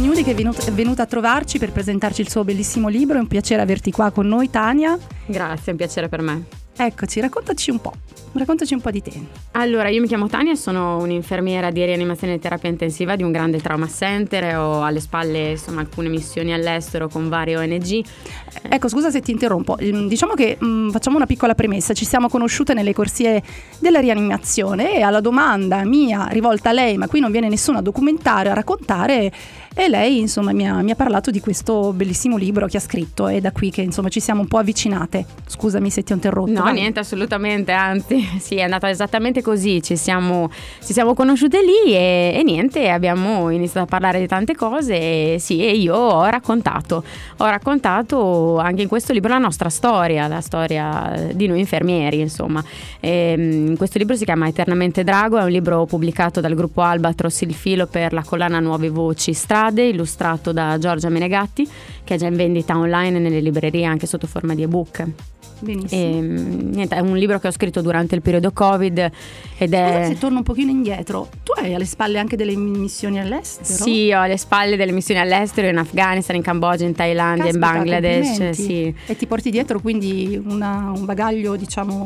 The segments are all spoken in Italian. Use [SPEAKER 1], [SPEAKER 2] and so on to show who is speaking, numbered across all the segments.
[SPEAKER 1] Ignudi che è venuta a trovarci per presentarci il suo bellissimo libro. È un piacere averti qua con noi, Tania.
[SPEAKER 2] Grazie, è un piacere per me.
[SPEAKER 1] Eccoci, raccontaci un po' di te.
[SPEAKER 2] Allora, io mi chiamo Tania, sono un'infermiera di rianimazione e terapia intensiva di un grande trauma center. Ho alle spalle alcune missioni all'estero con varie ONG.
[SPEAKER 1] Ecco, scusa se ti interrompo. Diciamo che facciamo una piccola premessa. Ci siamo conosciute nelle corsie della rianimazione e alla domanda mia rivolta a lei, ma qui non viene nessuno a documentare, a raccontare, e lei mi ha parlato di questo bellissimo libro che ha scritto, e da qui che ci siamo un po' avvicinate. Scusami se ti ho interrotto.
[SPEAKER 2] No, niente, assolutamente, anzi sì, è andata esattamente così. Ci siamo conosciute lì e niente, abbiamo iniziato a parlare di tante cose e io ho raccontato anche in questo libro la nostra storia, la storia di noi infermieri, in questo libro si chiama Eternamente Drago, è un libro pubblicato dal gruppo Albatros Il Filo per la collana Nuove Voci Strade, illustrato da Giorgia Menegatti, che è già in vendita online nelle librerie anche sotto forma di ebook.
[SPEAKER 1] Benissimo.
[SPEAKER 2] È un libro che ho scritto durante il periodo Covid ed è...
[SPEAKER 1] Se torno un pochino indietro, tu hai alle spalle anche delle missioni all'estero?
[SPEAKER 2] Sì, ho alle spalle delle missioni all'estero, in Afghanistan, in Cambogia, in Thailandia, in Bangladesh. Sì.
[SPEAKER 1] E ti porti dietro quindi un bagaglio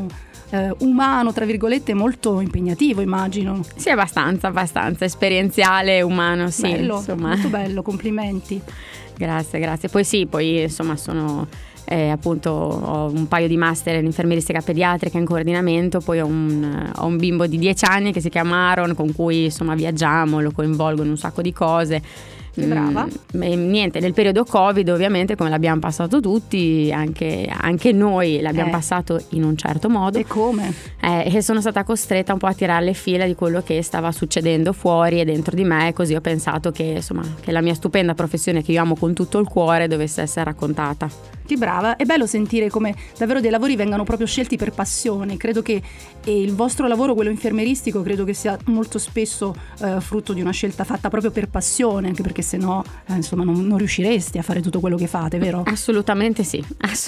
[SPEAKER 1] umano, tra virgolette, molto impegnativo, immagino.
[SPEAKER 2] Sì, abbastanza esperienziale, umano, sì.
[SPEAKER 1] Bello, molto bello, complimenti.
[SPEAKER 2] Grazie. Poi sono... appunto ho un paio di master in infermieristica pediatrica in coordinamento, poi ho un bimbo di 10 anni che si chiama Aaron, con cui viaggiamo, lo coinvolgo in un sacco di cose.
[SPEAKER 1] Brava.
[SPEAKER 2] Niente, nel periodo Covid ovviamente, come l'abbiamo passato tutti, anche noi l'abbiamo passato in un certo modo.
[SPEAKER 1] E come?
[SPEAKER 2] E sono stata costretta un po' a tirare le fila di quello che stava succedendo fuori e dentro di me, così ho pensato che la mia stupenda professione, che io amo con tutto il cuore, dovesse essere raccontata.
[SPEAKER 1] Che brava, è bello sentire come davvero dei lavori vengano proprio scelti per passione. Credo che il vostro lavoro, quello infermieristico, credo che sia molto spesso frutto di una scelta fatta proprio per passione, anche perché sennò non riusciresti a fare tutto quello che fate, vero?
[SPEAKER 2] Assolutamente sì.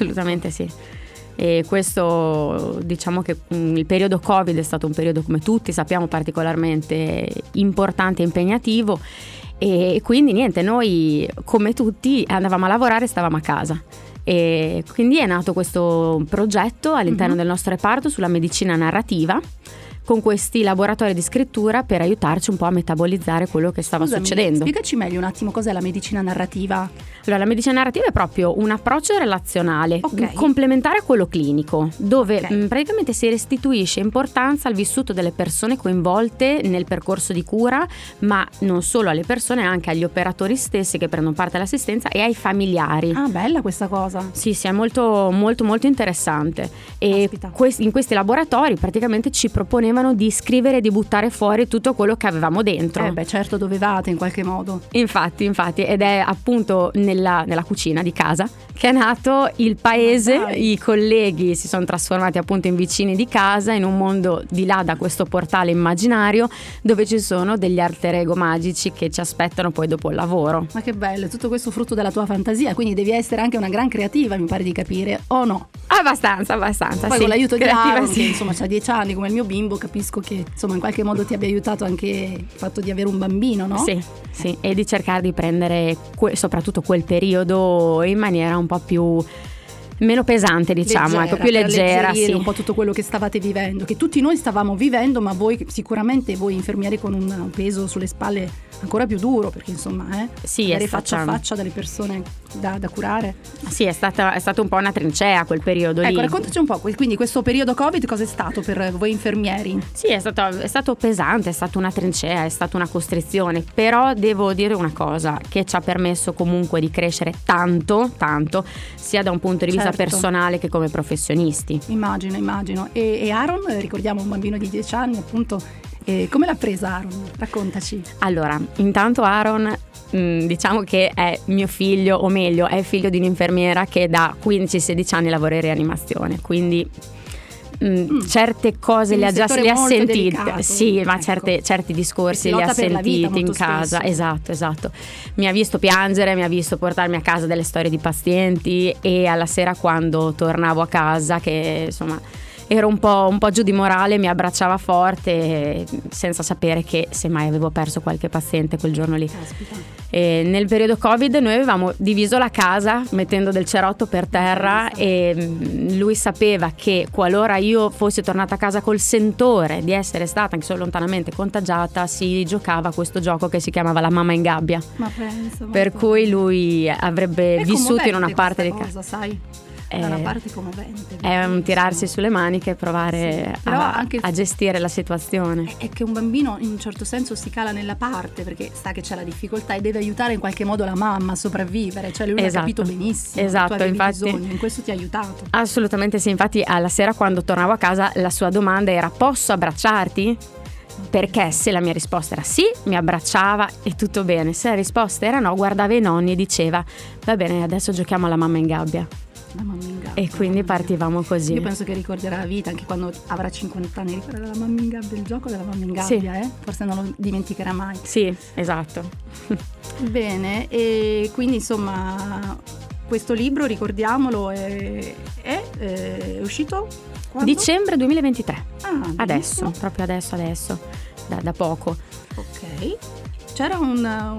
[SPEAKER 2] E questo, diciamo che il periodo Covid è stato un periodo, come tutti sappiamo, particolarmente importante e impegnativo, e quindi niente, noi come tutti andavamo a lavorare e stavamo a casa. E quindi è nato questo progetto all'interno del nostro reparto sulla medicina narrativa, con questi laboratori di scrittura per aiutarci un po' a metabolizzare quello che stava succedendo.
[SPEAKER 1] Spiegaci meglio un attimo cos'è la medicina narrativa.
[SPEAKER 2] Allora, la medicina narrativa è proprio un approccio relazionale, complementare a quello clinico, dove praticamente si restituisce importanza al vissuto delle persone coinvolte nel percorso di cura, ma non solo alle persone, anche agli operatori stessi che prendono parte all'assistenza e ai familiari.
[SPEAKER 1] Ah, bella questa cosa.
[SPEAKER 2] Sì, è molto molto molto interessante. E in questi laboratori praticamente ci proponevano di scrivere e di buttare fuori tutto quello che avevamo dentro.
[SPEAKER 1] Certo, dovevate in qualche modo.
[SPEAKER 2] Infatti, ed è appunto nella cucina di casa che è nato il paese. I colleghi si sono trasformati appunto in vicini di casa, in un mondo di là da questo portale immaginario, dove ci sono degli alter ego magici che ci aspettano poi dopo il lavoro.
[SPEAKER 1] Ma che bello, tutto questo frutto della tua fantasia, quindi devi essere anche una gran creativa, mi pare di capire, o no?
[SPEAKER 2] Abbastanza.
[SPEAKER 1] Poi con l'aiuto di Aaron, che c'ha 10 anni come il mio bimbo, capisco che in qualche modo ti abbia aiutato anche il fatto di avere un bambino, no?
[SPEAKER 2] Sì, e di cercare di prendere soprattutto quel periodo in maniera un po' più meno pesante, diciamo, più leggera, sì.
[SPEAKER 1] Un po' tutto quello che stavate vivendo, che tutti noi stavamo vivendo, ma voi sicuramente, voi infermieri con un peso sulle spalle ancora più duro, perché
[SPEAKER 2] sì, è
[SPEAKER 1] faccia a faccia delle persone da curare.
[SPEAKER 2] Sì, è stata un po' una trincea quel periodo lì.
[SPEAKER 1] Raccontaci un po', quindi questo periodo Covid cosa è stato per voi infermieri?
[SPEAKER 2] Sì, è stato pesante, è stata una trincea, è stata una costrizione, però devo dire una cosa, che ci ha permesso comunque di crescere tanto, sia da un punto di vista personale che come professionisti.
[SPEAKER 1] Immagino. E Aaron, ricordiamo un bambino di 10 anni appunto, come l'ha presa Aaron? Raccontaci.
[SPEAKER 2] Allora, intanto Aaron, diciamo che è mio figlio, o meglio è figlio di un'infermiera che da 15-16 anni lavora in rianimazione, quindi certe cose le ha sentite delicato. Sì, ma certi discorsi li ha sentiti in casa spesso. Esatto. Mi ha visto piangere, mi ha visto portarmi a casa delle storie di pazienti, e alla sera quando tornavo a casa, che ero un po' giù di morale, mi abbracciava forte senza sapere che semmai avevo perso qualche paziente quel giorno lì. E nel periodo Covid noi avevamo diviso la casa mettendo del cerotto per terra e lui sapeva che qualora io fossi tornata a casa col sentore di essere stata anche solo lontanamente contagiata, si giocava questo gioco che si chiamava la mamma in gabbia.
[SPEAKER 1] Ma penso,
[SPEAKER 2] per cui lui avrebbe vissuto in una parte di casa,
[SPEAKER 1] sai? È una parte commovente.
[SPEAKER 2] È un tirarsi sulle maniche e provare a gestire la situazione.
[SPEAKER 1] È che un bambino in un certo senso si cala nella parte perché sa che c'è la difficoltà e deve aiutare in qualche modo la mamma a sopravvivere, cioè lui ha capito benissimo.
[SPEAKER 2] Esatto,
[SPEAKER 1] tu
[SPEAKER 2] infatti
[SPEAKER 1] bisogno, in questo ti ha aiutato.
[SPEAKER 2] Assolutamente sì, infatti alla sera quando tornavo a casa la sua domanda era: posso abbracciarti? Perché se la mia risposta era sì, mi abbracciava e tutto bene. Se la risposta era no, guardava i nonni e diceva: va bene, adesso giochiamo alla mamma in gabbia.
[SPEAKER 1] La mamma in gabbia.
[SPEAKER 2] E quindi partivamo così.
[SPEAKER 1] Io penso che ricorderà la vita, anche quando avrà 50 anni, ricorderà la mamma in gabbia, il gioco della mamma in gabbia, sì. Forse non lo dimenticherà mai.
[SPEAKER 2] Sì, esatto.
[SPEAKER 1] Bene, e quindi insomma questo libro, ricordiamolo, è uscito quando?
[SPEAKER 2] Dicembre 2023.
[SPEAKER 1] Adesso,
[SPEAKER 2] proprio adesso, da poco.
[SPEAKER 1] Ok. C'era un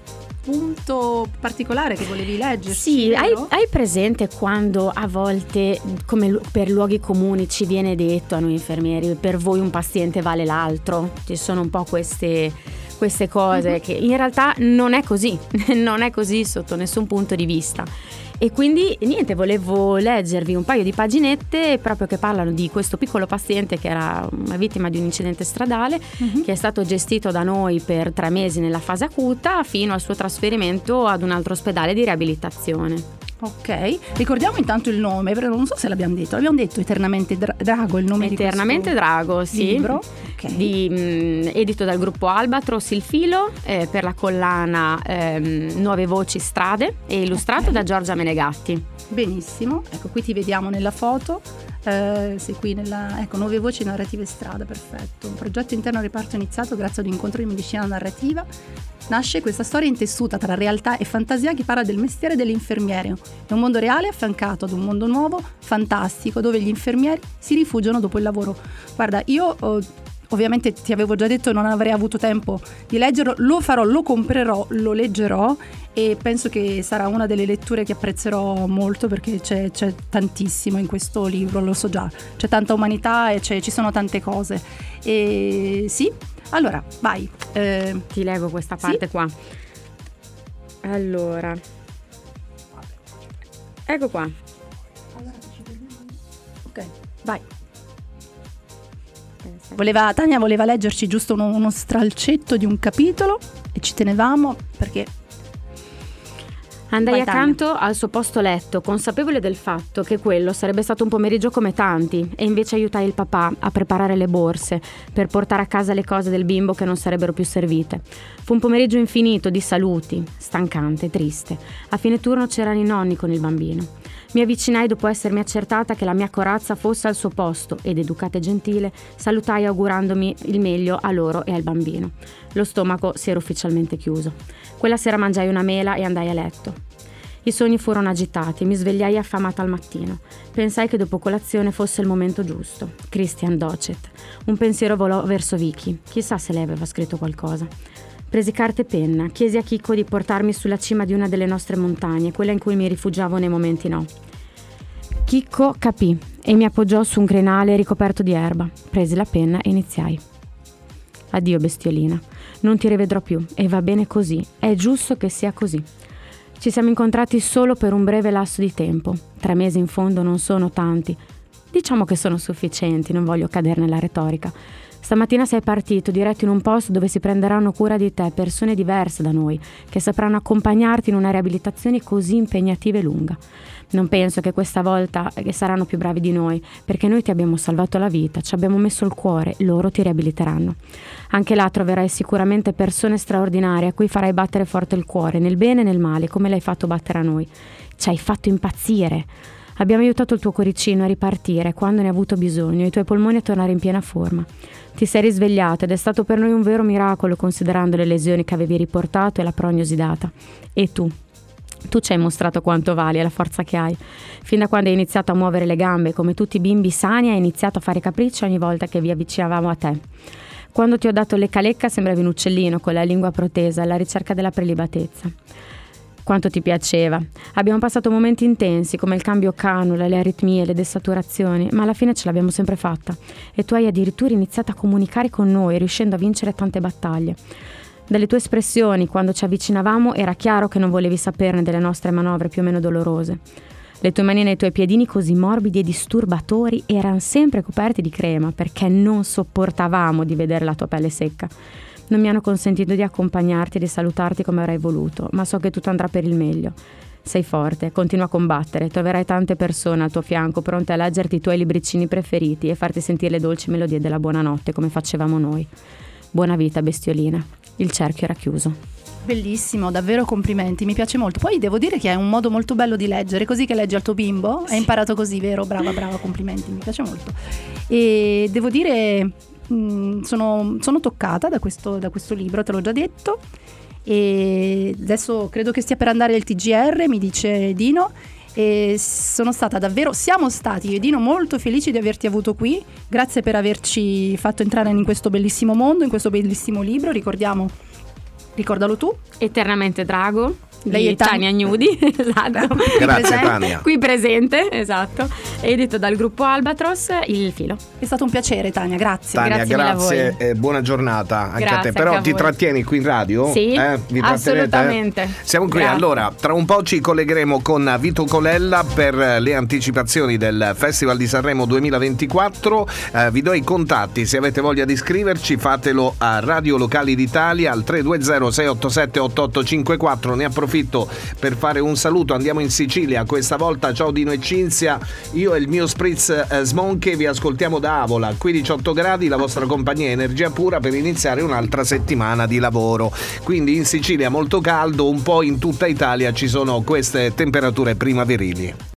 [SPEAKER 1] punto particolare che volevi leggere?
[SPEAKER 2] Sì, hai presente quando a volte, come per luoghi comuni, ci viene detto a noi infermieri: per voi un paziente vale l'altro? Ci sono un po' queste cose che in realtà non è così, non è così sotto nessun punto di vista. E quindi niente, volevo leggervi un paio di paginette proprio che parlano di questo piccolo paziente che era una vittima di un incidente stradale, che è stato gestito da noi per 3 mesi nella fase acuta fino al suo trasferimento ad un altro ospedale di riabilitazione.
[SPEAKER 1] Ok, ricordiamo intanto il nome, perché non so se l'abbiamo detto Eternamente Drago, il nome
[SPEAKER 2] Eternamente Drago, sì,
[SPEAKER 1] libro,
[SPEAKER 2] edito dal gruppo Albatros il filo, per la collana Nuove Voci Strade e illustrato da Giorgia Menegatti.
[SPEAKER 1] Benissimo, ecco qui ti vediamo nella foto, sei qui ecco, Nuove Voci Narrative Strada, perfetto. Un progetto interno reparto iniziato grazie ad un incontro di medicina narrativa. Nasce questa storia intessuta tra realtà e fantasia che parla del mestiere dell'infermiere. È un mondo reale affiancato ad un mondo nuovo, fantastico, dove gli infermieri si rifugiano dopo il lavoro. Guarda, io ovviamente ti avevo già detto non avrei avuto tempo di leggerlo, lo farò, lo comprerò, lo leggerò e penso che sarà una delle letture che apprezzerò molto perché c'è tantissimo in questo libro, lo so già, c'è tanta umanità e ci sono tante cose. E sì, allora vai.
[SPEAKER 2] Ti leggo questa parte, sì? Qua. Allora, ecco qua.
[SPEAKER 1] Ok, vai. Tania voleva leggerci giusto uno stralcetto di un capitolo e ci tenevamo perché
[SPEAKER 2] andai accanto al suo posto letto, consapevole del fatto che quello sarebbe stato un pomeriggio come tanti, e invece aiutai il papà a preparare le borse per portare a casa le cose del bimbo che non sarebbero più servite. Fu un pomeriggio infinito di saluti, stancante, triste. A fine turno c'erano i nonni con il bambino. Mi avvicinai dopo essermi accertata che la mia corazza fosse al suo posto ed, educata e gentile, salutai augurandomi il meglio a loro e al bambino. Lo stomaco si era ufficialmente chiuso. Quella sera mangiai una mela e andai a letto. I sogni furono agitati e mi svegliai affamata al mattino. Pensai che dopo colazione fosse il momento giusto. Christian Docet. Un pensiero volò verso Vicky. Chissà se lei aveva scritto qualcosa. Presi carta e penna, chiesi a Chicco di portarmi sulla cima di una delle nostre montagne, quella in cui mi rifugiavo nei momenti no. Chicco capì e mi appoggiò su un crinale ricoperto di erba. Presi la penna e iniziai. Addio bestiolina, non ti rivedrò più e va bene così, è giusto che sia così. Ci siamo incontrati solo per un breve lasso di tempo. 3 mesi in fondo non sono tanti. Diciamo che sono sufficienti, non voglio cadere nella retorica. Stamattina sei partito diretto in un posto dove si prenderanno cura di te persone diverse da noi, che sapranno accompagnarti in una riabilitazione così impegnativa e lunga. Non penso che questa volta che saranno più bravi di noi, perché noi ti abbiamo salvato la vita, ci abbiamo messo il cuore, loro ti riabiliteranno. Anche là troverai sicuramente persone straordinarie a cui farai battere forte il cuore, nel bene e nel male, come l'hai fatto battere a noi. Ci hai fatto impazzire. Abbiamo aiutato il tuo cuoricino a ripartire quando ne ha avuto bisogno e i tuoi polmoni a tornare in piena forma. Ti sei risvegliato ed è stato per noi un vero miracolo considerando le lesioni che avevi riportato e la prognosi data. E tu Tu ci hai mostrato quanto vali e la forza che hai. Fin da quando hai iniziato a muovere le gambe, come tutti i bimbi sani, hai iniziato a fare capricci ogni volta che vi avvicinavamo a te. Quando ti ho dato lecca lecca sembravi un uccellino con la lingua protesa alla ricerca della prelibatezza. Quanto ti piaceva. Abbiamo passato momenti intensi come il cambio canula, le aritmie, le desaturazioni, ma alla fine ce l'abbiamo sempre fatta. E tu hai addirittura iniziato a comunicare con noi, riuscendo a vincere tante battaglie. Dalle tue espressioni, quando ci avvicinavamo, era chiaro che non volevi saperne delle nostre manovre più o meno dolorose. Le tue manine e i tuoi piedini così morbidi e disturbatori erano sempre coperti di crema, perché non sopportavamo di vedere la tua pelle secca. Non mi hanno consentito di accompagnarti e di salutarti come avrei voluto, ma so che tutto andrà per il meglio. Sei forte, continua a combattere, troverai tante persone al tuo fianco pronte a leggerti i tuoi libricini preferiti e farti sentire le dolci melodie della buonanotte come facevamo noi. Buona vita, bestiolina. Il cerchio era chiuso.
[SPEAKER 1] Bellissimo, davvero complimenti, mi piace molto. Poi devo dire che è un modo molto bello di leggere, così che leggi al tuo bimbo. Sì. Hai imparato così, vero? Brava, complimenti, mi piace molto. E devo dire, sono toccata da questo libro, te l'ho già detto. E adesso credo che stia per andare il TGR, mi dice Dino. E siamo stati io e Dino molto felici di averti avuto qui. Grazie per averci fatto entrare in questo bellissimo mondo, in questo bellissimo libro. Ricordalo tu.
[SPEAKER 2] Eternamente Drago.
[SPEAKER 1] Lei è
[SPEAKER 2] Tania Gnudi, esatto.
[SPEAKER 3] Grazie Tania.
[SPEAKER 2] Qui presente, esatto. Edito dal gruppo Albatros, Il filo.
[SPEAKER 1] È stato un piacere Tania, grazie.
[SPEAKER 3] Tania,
[SPEAKER 2] grazie
[SPEAKER 3] e buona giornata anche
[SPEAKER 2] grazie
[SPEAKER 3] a te. Però
[SPEAKER 2] a
[SPEAKER 3] ti
[SPEAKER 2] voi.
[SPEAKER 3] Trattieni qui in radio?
[SPEAKER 2] Sì,
[SPEAKER 3] vi
[SPEAKER 2] assolutamente.
[SPEAKER 3] Siamo qui,
[SPEAKER 2] Grazie.
[SPEAKER 3] allora tra un po' ci collegheremo con Vito Colella per le anticipazioni del Festival di Sanremo 2024. Vi do i contatti, se avete voglia di iscriverci fatelo a Radio Locali d'Italia al 320 687 8854. Ne approfitto per fare un saluto, andiamo in Sicilia questa volta. Ciao Dino e Cinzia, io e il mio Spritz Smonkey vi ascoltiamo da Avola, qui 18 gradi, la vostra compagnia energia pura per iniziare un'altra settimana di lavoro. Quindi in Sicilia molto caldo, un po' in tutta Italia ci sono queste temperature primaverili.